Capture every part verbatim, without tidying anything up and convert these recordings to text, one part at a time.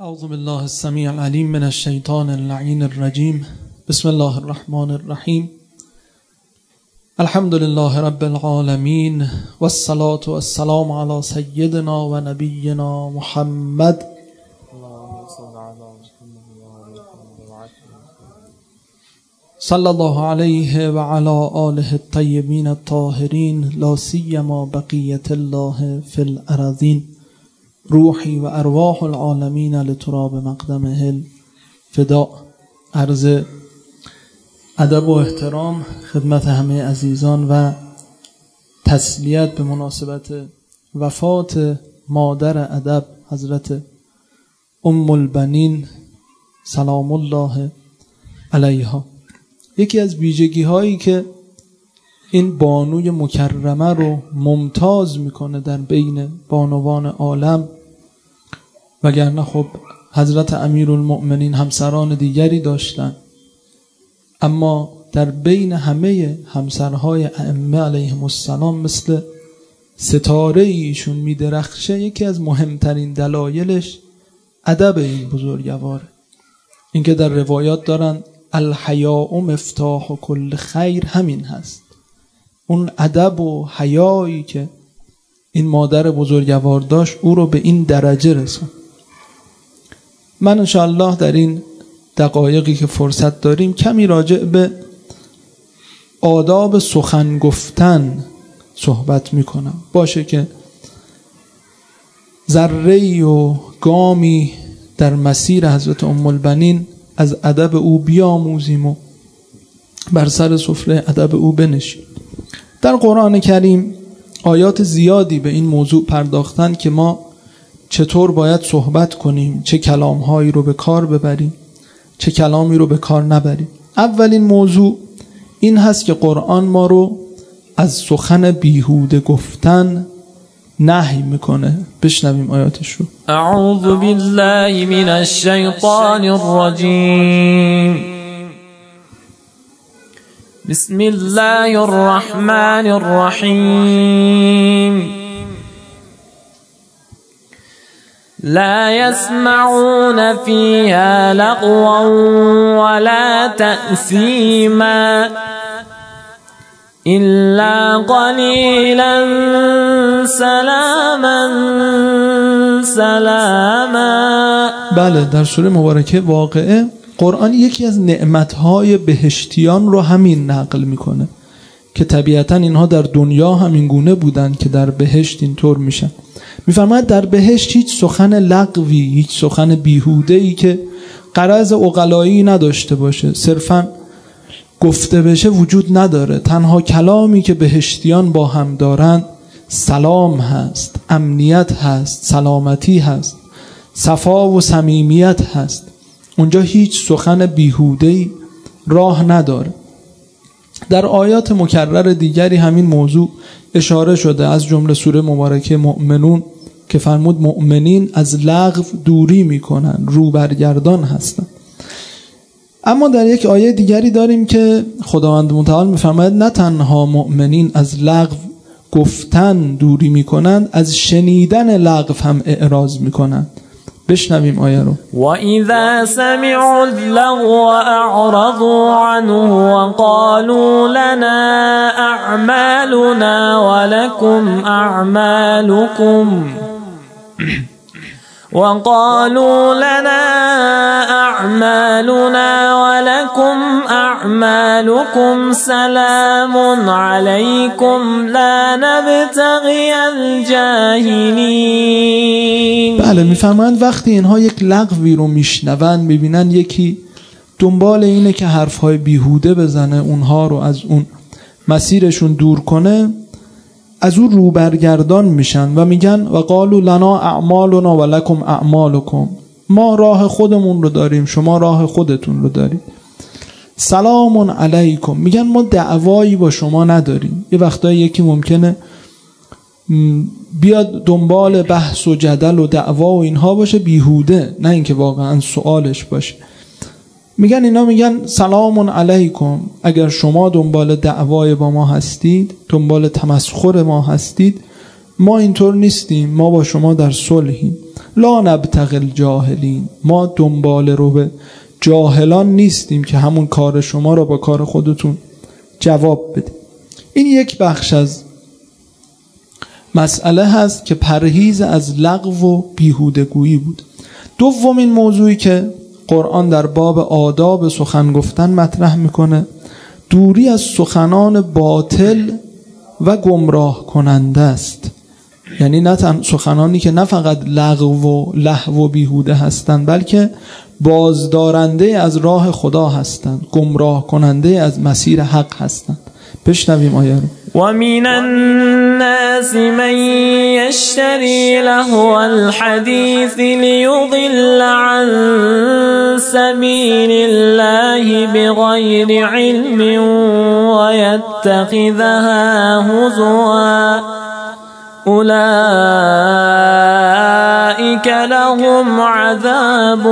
اعوذ بالله السمیع العلیم من الشیطان اللعین الرجیم. بسم الله الرحمن الرحیم. الحمد لله رب العالمین والصلاة والسلام علی سیدنا و نبینا محمد صلی الله علیه و علی آله الطیبین الطاهرین، لا سیما بقیت الله فی الارضین. روحی و ارواح العالمین لتراب مقدمه الفداء. عرض ادب و احترام خدمت همه عزیزان و تسلیت به مناسبت وفات مادر ادب حضرت ام البنین سلام الله علیها. یکی از ویژگی هایی که این بانوی مکرمه رو ممتاز میکنه در بین بانوان عالم، وگرنه خب حضرت امیرالمؤمنین همسران دیگری داشتن، اما در بین همه همسرهای ائمه علیهم السلام مثل ستاره ایشون میدرخشه. یکی از مهمترین دلایلش ادب این بزرگواره. اینکه در روایات دارن الحیاء مفتاح کل خیر، همین هست، اون ادب و حیایی که این مادر بزرگوار داشت او رو به این درجه رسون. من انشاءالله در این دقایقی که فرصت داریم کمی راجع به آداب سخن گفتن صحبت میکنم. باشه که ذره‌ای و گامی در مسیر حضرت ام البنین از ادب او بیاموزیم و بر سر سفره ادب او بنشیم. در قرآن کریم آیات زیادی به این موضوع پرداختن که ما چطور باید صحبت کنیم، چه کلامهایی رو به کار ببریم، چه کلامی رو به کار نبریم. اولین موضوع این هست که قرآن ما رو از سخن بیهوده گفتن نهی میکنه. بشنویم آیاتش رو. اعوذ بالله من الشیطان الرجیم. بسم الله الرحمن الرحیم. لا يسمعون فيها لغوا ولا تأثيما إلا قليلا سلاما سلاما. بله، در سوره مبارکه واقعه قرآن یکی از نعمتهای بهشتیان رو همین نقل میکنه که طبیعتا اینها در دنیا همین گونه بودن که در بهشت اینطور میشن. میفرماید در بهشت هیچ سخن لغوی، هیچ سخن بیهوده‌ای که غرض عقلایی نداشته باشه، صرفا گفته بشه وجود نداره. تنها کلامی که بهشتیان با هم دارن سلام هست، امنیت هست، سلامتی هست، صفا و صمیمیت هست. اونجا هیچ سخن بیهوده‌ای راه نداره. در آیات مکرر دیگری همین موضوع اشاره شده، از جمله سوره مبارکه مؤمنون که فرمود مؤمنین از لغو دوری میکنن، رو برگردان هستن. اما در یک آیه دیگری داریم که خداوند متعال میفرماید نه تنها مؤمنین از لغو گفتن دوری میکنند، از شنیدن لغو هم اعراض میکنند. بشنویم آیه رو. و اذا سمعوا اللغو اعرضوا عنه وقالوا لنا اعمالنا ولكم اعمالكم وقالوا لنا أعمالنا ولكم أعمالكم سلام عليكم لا نبتغي الجاهلين. بله، میفهمند وقتی اینها یک لغوی رو میشنون، میبینن یکی دنبال اینه که حرفهای بیهوده بزنه، اونها رو از اون مسیرشون دور کنه، از اون رو برگردان میشن و میگن و قالوا لنا اعمالنا و لکم اعمالکم، ما راه خودمون رو داریم، شما راه خودتون رو دارید. سلام علیکم، میگن ما دعوایی با شما نداریم. یه وقتایی یکی ممکنه بیاد دنبال بحث و جدل و دعوا و اینها باشه بیهوده، نه اینکه واقعا سوالش باشه. میگن اینا میگن سلام علیکم، اگر شما دنبال دعوای با ما هستید، دنبال تمسخر ما هستید، ما اینطور نیستیم، ما با شما در صلحیم. لا نبتغی الجاهلین، ما دنبال رو به جاهلان نیستیم که همون کار شما رو با کار خودتون جواب بدیم. این یک بخش از مسئله هست که پرهیز از لغو و بیهودگویی بود. دومین موضوعی که قرآن در باب آداب سخن گفتن مطرح میکنه دوری از سخنان باطل و گمراه کننده است. یعنی نه تن سخنانی که نه فقط لغو و لهو و بیهوده هستند بلکه بازدارنده از راه خدا هستند، گمراه کننده از مسیر حق هستند. بشنویم آیه رو. و من الناس من یشتری لهو الحدیث لیضل عن سبیل الله بغیر علم و یتخذها هزوا اولئک لهم عذاب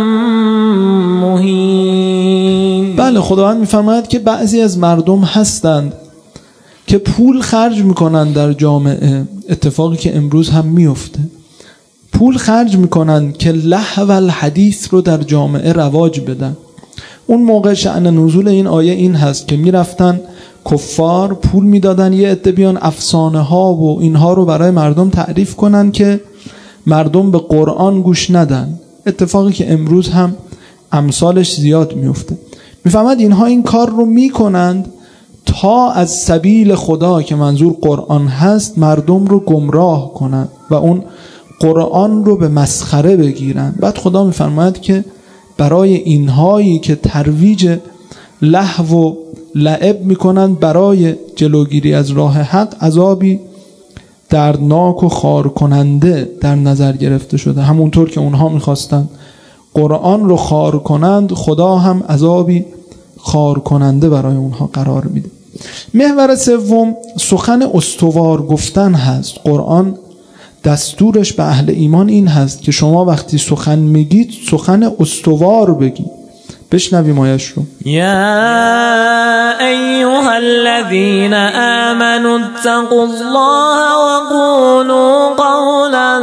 مهین. بله، خداوند میفرماید که بعضی از مردم هستند که پول خرج میکنن در جامعه، اتفاقی که امروز هم میفته، پول خرج میکنن که لهو الحدیث رو در جامعه رواج بدن. اون موقع شأن نزول این آیه این هست که میرفتن کفار پول میدادن یه عده بیان افسانه ها و اینها رو برای مردم تعریف کنن که مردم به قرآن گوش ندن، اتفاقی که امروز هم امثالش زیاد میفته. میفهمد اینها این کار رو میکنند تا از سبیل خدا که منظور قرآن هست مردم رو گمراه کنند و اون قرآن رو به مسخره بگیرند. بعد خدا میفرماید که برای اینهایی که ترویج لهو و لعب میکنند برای جلوگیری از راه حق عذابی دردناک و خار کننده در نظر گرفته شده. همونطور که اونها میخواستند قرآن رو خار کنند، خدا هم عذابی خار کننده برای اونها قرار میده. محور سوم سخن استوار گفتن هست. قرآن دستورش به اهل ایمان این هست که شما وقتی سخن میگید سخن استوار بگید. بشنویم آیش رو. یا ایها الذین آمنوا اتقوا الله وقولوا قولا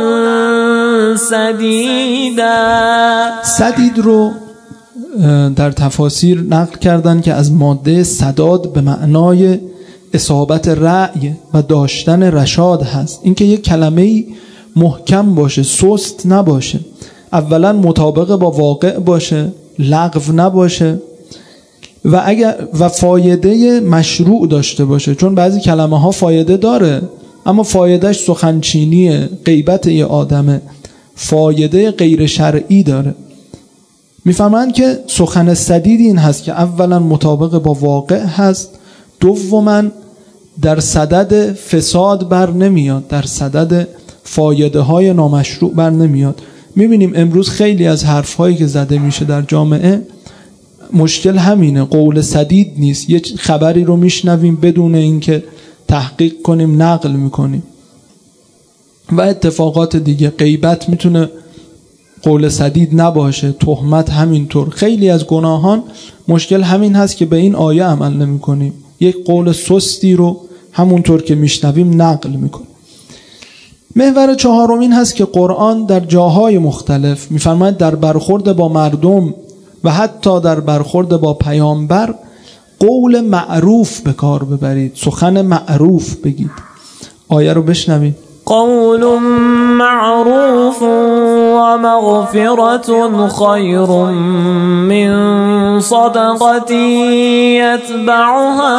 سدیدا. سدید رو در تفاسیر نقل کردن که از ماده سداد به معنای اصابت رأی و داشتن رشاد هست. اینکه یک کلمه محکم باشه، سست نباشه، اولا مطابق با واقع باشه، لغو نباشه و اگر و فایده مشروع داشته باشه. چون بعضی کلمه ها فایده داره اما فایدهش سخنچینیه، غیبت یه آدمه، فایده غیر شرعی داره. میفهمند که سخن سدید این هست که اولا مطابق با واقع هست، دوما در صدد فساد بر نمیاد، در صدد فایده های نامشروع بر نمیاد. میبینیم امروز خیلی از حرف هایی که زده میشه در جامعه مشکل همینه، قول سدید نیست. یه خبری رو میشنویم بدون اینکه تحقیق کنیم نقل میکنیم و اتفاقات دیگه. غیبت میتونه قول سدید نباشه، تهمت همینطور. خیلی از گناهان مشکل همین هست که به این آیه عمل نمی کنیم، یک قول سستی رو همونطور که میشنویم نقل میکنیم. محور چهارم این هست که قرآن در جاهای مختلف میفرماید در برخورد با مردم و حتی در برخورد با پیامبر قول معروف به کار ببرید، سخن معروف بگید. آیه رو بشنوید. قول معروف و مغفرت خیر من صدقة یتبعها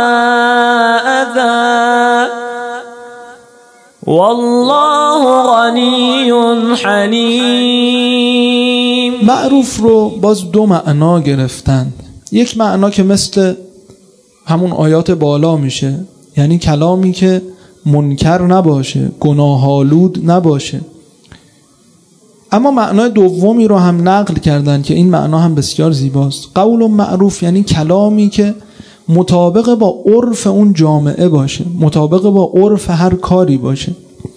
اذى والله غنی حلیم. معروف رو باز دو معنا گرفتند. یک معنا که مثل همون آیات بالا میشه، یعنی کلامی که منکر نباشه، گناه‌آلود نباشه. اما معنای دومی رو هم نقل کردن که این معنا هم بسیار زیباست. قول معروف یعنی کلامی که مطابق با عرف اون جامعه باشه، مطابق با عرف هر کاری باشه.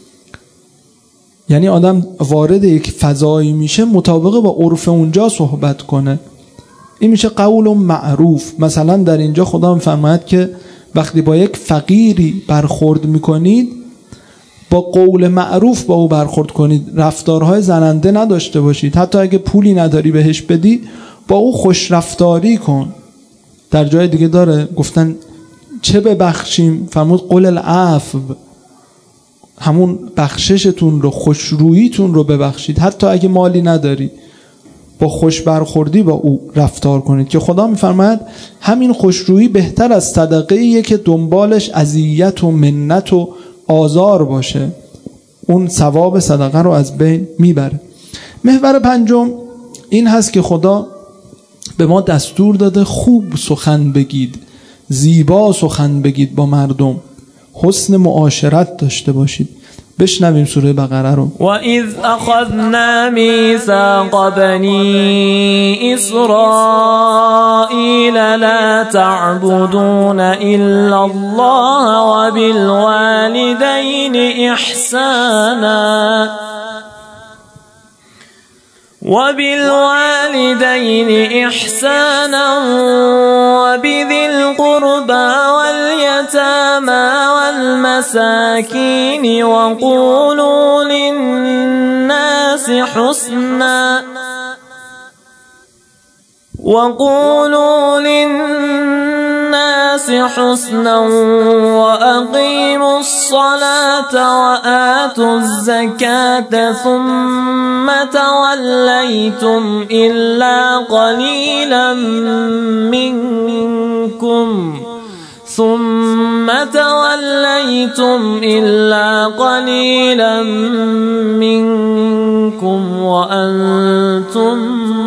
یعنی آدم وارد یک فضایی میشه مطابق با عرف اونجا صحبت کنه، این میشه قول معروف. مثلا در اینجا خدا میفرماید که وقتی با یک فقیری برخورد میکنید با قول معروف با او برخورد کنید، رفتارهای زننده نداشته باشید. حتی اگه پولی نداری بهش بدی، با او خوش رفتاری کن. در جای دیگه داره گفتن چه ببخشیم؟ فرمود قل العفو، همون بخششتون رو، خوشروییتون رو ببخشید. حتی اگه مالی نداری، با خوش برخوردی با او رفتار کنید که خدا میفرماید همین خوشرویی بهتر از صدقه‌ایه که دنبالش اذیت و منت و آزار باشه، اون ثواب صدقه رو از بین میبره. محور پنجم این هست که خدا به ما دستور داده خوب سخن بگید، زیبا سخن بگید با مردم، حسن معاشرت داشته باشید. بشنویم سوره بقره رو. و اذ اخذنا میثاق بنی اسرائیل لا تعبدون الا الله و بالوالدین احسانا وبالوالدين إحسانا وبذي القربى واليتامى والمساكين وقولوا للناس حسنا وقولوا للناس حسنا وأقيموا الصلاة وآتوا الزكاة ثم توليتم إلا قليلا منكم ثم توليتم إلا قليلا منكم وأنتم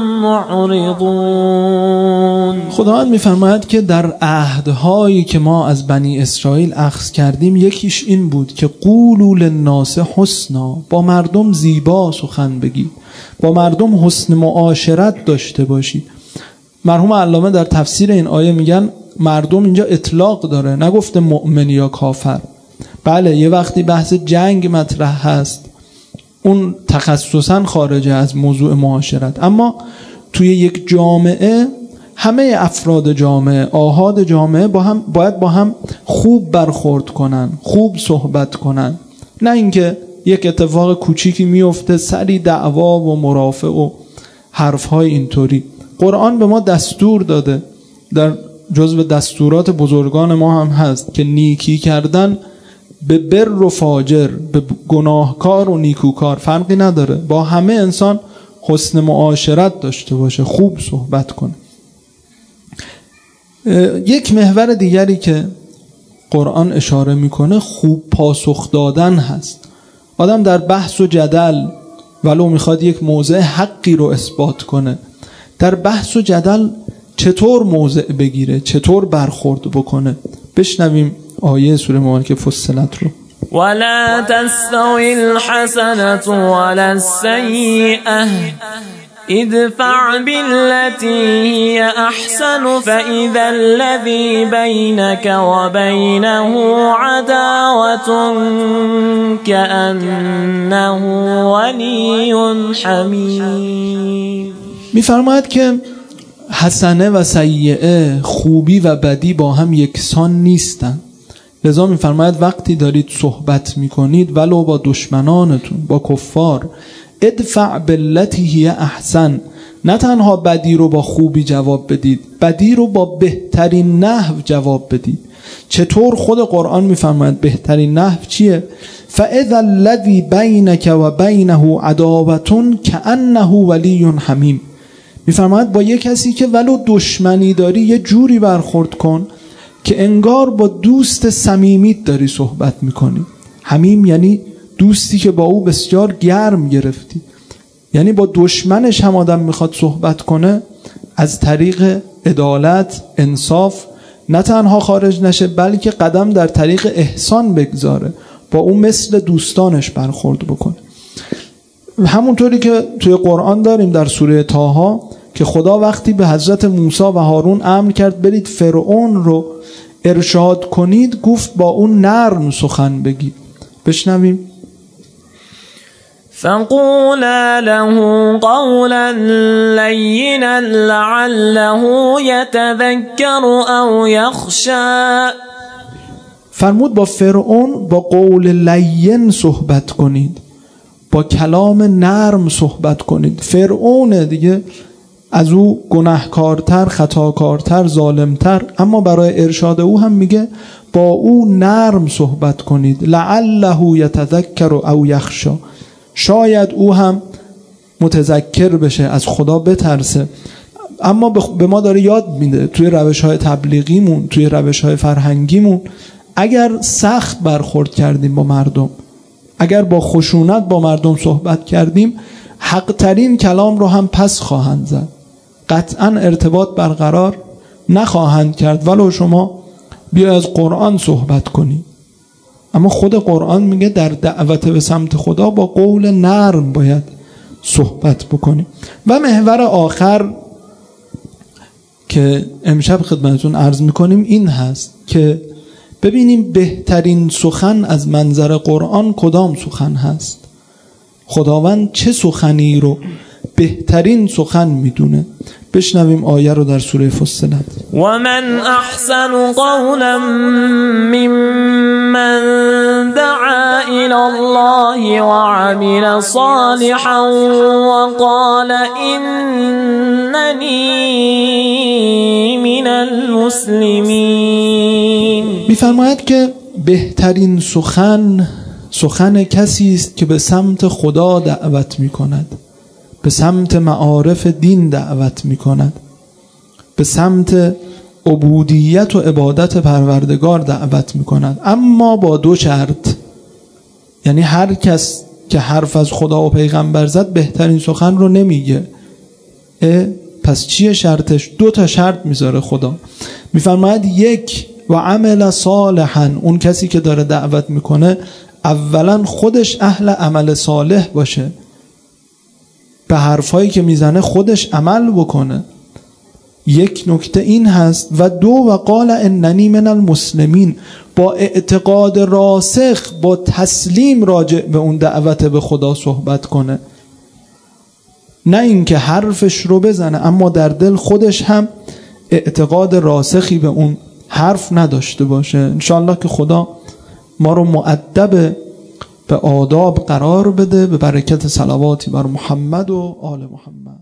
معرضون. خداوند میفرماید که در عهدهایی که ما از بنی اسرائیل اخذ کردیم یکیش این بود که قولوا للناس حسنا، با مردم زیبا سخن بگید، با مردم حسن معاشرت داشته باشید. مرحوم علامه در تفسیر این آیه میگن مردم اینجا اطلاق داره، نگفته مؤمن یا کافر. بله یه وقتی بحث جنگ مطرح هست، اون تخصصاً خارجه از موضوع معاشرت، اما توی یک جامعه همه افراد جامعه، آحاد جامعه با هم باید با هم خوب برخورد کنن، خوب صحبت کنن، نه اینکه یک اتفاق کوچیکی میفته سری دعوا و مرافع و حرفهای اینطوری. قرآن به ما دستور داده، در جزو دستورات بزرگان ما هم هست که نیکی کردن به بر و فاجر، به گناهکار و نیکوکار فرقی نداره، با همه انسان حسن معاشرت داشته باشه، خوب صحبت کنه. یک محور دیگری که قرآن اشاره میکنه خوب پاسخ دادن هست. آدم در بحث و جدل ولو میخواد یک موضع حقی رو اثبات کنه، در بحث و جدل چطور موضع بگیره، چطور برخورد بکنه. بشنویم آیه سوره مبارکه فصلت رو. ولا تستوي الحسنة ولا السيئة ادفع بالتي هي أحسن فإذا الذي بينك وبينه عداوة كأنه ولي حميم. میفرماید که حسنه و سیئه، خوبی و بدی با هم یکسان نیستن. لذا میفرماید وقتی دارید صحبت میکنید ولو با دشمنانتون، با کفار، ادفع بالتی هی احسن، نه تنها بدی رو با خوبی جواب بدید، بدی رو با بهترین نحو جواب بدید. چطور؟ خود قرآن میفرماید بهترین نحو چیه؟ فاذا الذی بینک و بینه عداوة کأنه ولی حمیم. میفرماید با یه کسی که ولو دشمنی داری یه جوری برخورد کن که انگار با دوست صمیمیت داری صحبت میکنی. حمیم یعنی دوستی که با او بسیار گرم گرفتی. یعنی با دشمنش هم آدم میخواد صحبت کنه، از طریق عدالت، انصاف، نه تنها خارج نشه بلکه قدم در طریق احسان بگذاره، با او مثل دوستانش برخورد بکنه. همونطوری که توی قرآن داریم در سوره طه که خدا وقتی به حضرت موسی و هارون امر کرد برید فرعون رو ارشاد کنید، گفت با اون نرم سخن بگید. بشنویم. فقولا له قولا لینا لعله یتذکر او یخشی. فرمود با فرعون با قول لین صحبت کنید، با کلام نرم صحبت کنید. فرعون دیگه از او گناهکارتر، خطاکارتر، ظالمتر، اما برای ارشاد او هم میگه با او نرم صحبت کنید. لعله یتذکر او یخشی، شاید او هم متذکر بشه، از خدا بترسه. اما به ما داره یاد میده توی روش‌های تبلیغیمون، توی روش‌های فرهنگیمون، اگر سخت برخورد کردیم با مردم، اگر با خشونت با مردم صحبت کردیم، حق ترین کلام رو هم پس خواهند زد، قطعا ارتباط برقرار نخواهند کرد ولو شما بیا از قرآن صحبت کنی. اما خود قرآن میگه در دعوت به سمت خدا با قول نرم باید صحبت بکنیم. و محور آخر که امشب خدمتتون عرض میکنیم این هست که ببینیم بهترین سخن از منظر قرآن کدام سخن هست. خداوند چه سخنی رو بهترین سخن میدونه. بشنویم آیه رو در سوره فصلت. و من احسن قولا ممن دعا الى الله وعمل صالحا وقال اننی من المسلمین. میفرماید که بهترین سخن سخن کسی است که به سمت خدا دعوت میکند، به سمت معارف دین دعوت میکند، به سمت عبودیت و عبادت پروردگار دعوت میکند، اما با دو شرط. یعنی هر کس که حرف از خدا و پیغمبر زد بهترین سخن رو نمیگه. پس چیه شرطش؟ دو تا شرط میذاره خدا. میفرماید یک، و عمل صالحا، اون کسی که داره دعوت میکنه اولا خودش اهل عمل صالح باشه، به حرفایی که میزنه خودش عمل بکنه. یک نکته این هست. و دو، و قال اننی من المسلمین، با اعتقاد راسخ، با تسلیم راجع به اون دعوت به خدا صحبت کنه، نه اینکه حرفش رو بزنه اما در دل خودش هم اعتقاد راسخی به اون حرف نداشته باشه. انشاءالله که خدا ما رو مؤدب به آداب قرار بده، به برکت صلواتی بر محمد و آل محمد.